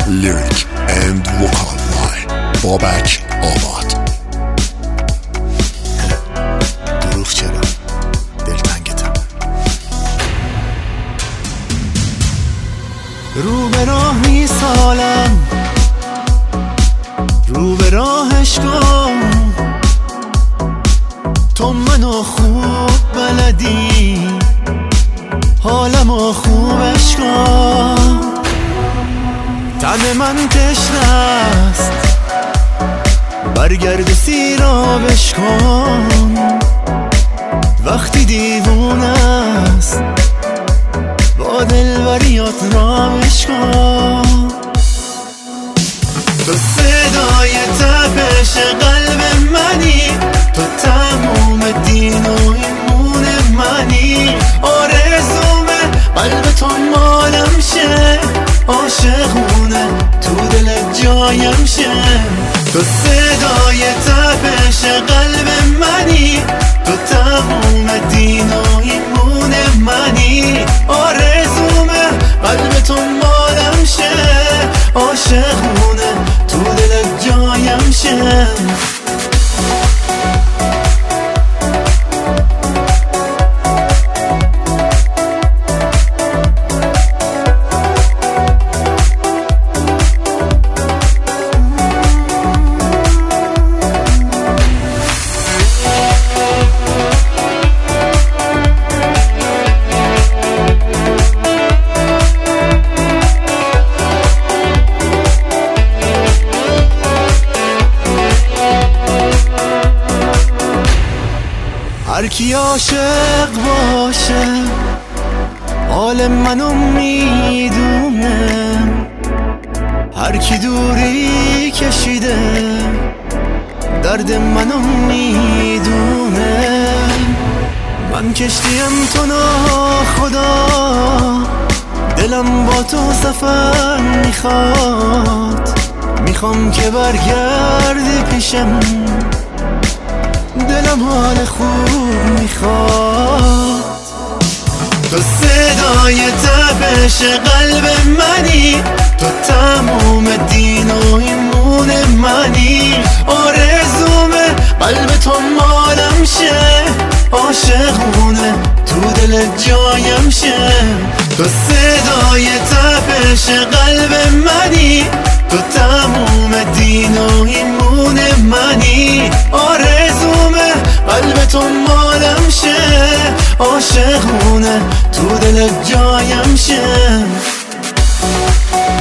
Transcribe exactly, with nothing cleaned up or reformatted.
Lyric and vocal by بابک آباد. دروغ چرا دلتنگتم، رو به راه میسالم، رو به راهش کن، تو منو خوب بلدی، حالمو خوبش کن. تن من تشنه است، برگرد سیرابش کن، وقتی دیوونه است با دلبریات رامش کن. تو صدای تپش قلب منی، تو تموم دین و ایمون منی، آرزومه قلب تو مالم شه، عاشقونه تو دل جایم شه. تو صدای تپش قلب منی، تو تموم دین و ایمون منی، آرزومه قلب تو مالم شه، عاشقونه تو دل جایم شه. هر کی عاشق باشه حال منو میدونه، هر کی دوری کشیده درد منو میدونه. من کشتیم تو ناخدا، دلم با تو سفر میخواد، میخوام که برگردی پیشم، دلم حال خوب میخواد. تو صدای تپش قلب منی، تو تموم دین و ایمون منی، آرزومه قلب تو مالم شه، عاشقونه تو دل جایم شه. تو صدای تپش قلب منی، تو تموم دین و ایمون منی، آرزومه قلب تو مالم شه، عاشقونه تو دل جایم شه.